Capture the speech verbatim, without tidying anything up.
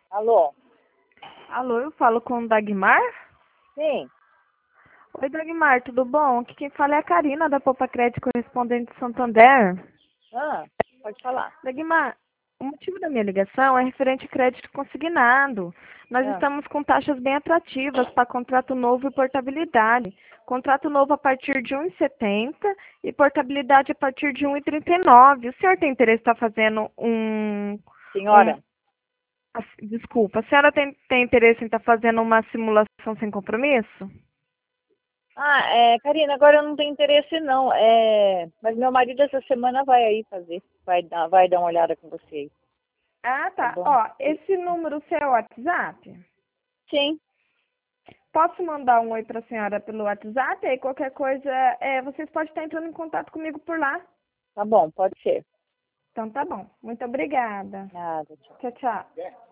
Alô? Alô, eu falo com o Dagmar? Sim. Oi, Dagmar, tudo bom? Aqui quem fala é a Karina, da Poupa Crédito Correspondente de Santander. Ah, pode falar. Dagmar, o motivo da minha ligação é referente a crédito consignado. Nós Ah, estamos com taxas bem atrativas para contrato novo e portabilidade. Contrato novo a partir de um e setenta e portabilidade a partir de um e trinta e nove. O senhor tem interesse em estar fazendo um, um senhora? ah, desculpa, a senhora tem, tem interesse em estar fazendo uma simulação sem compromisso? Ah, é, Karina, agora eu não tenho interesse não. É, mas meu marido essa semana vai aí fazer. Vai dar, vai dar uma olhada com você aí, Ah, tá tá. bom? Ó, esse número seu é o WhatsApp? Sim, Posso mandar um oi para a senhora pelo WhatsApp? Aí qualquer coisa, é, vocês podem estar entrando em contato comigo por lá. tá bom, pode ser. Então tá bom. Muito obrigada. Nada, tchau. Tchau, tchau.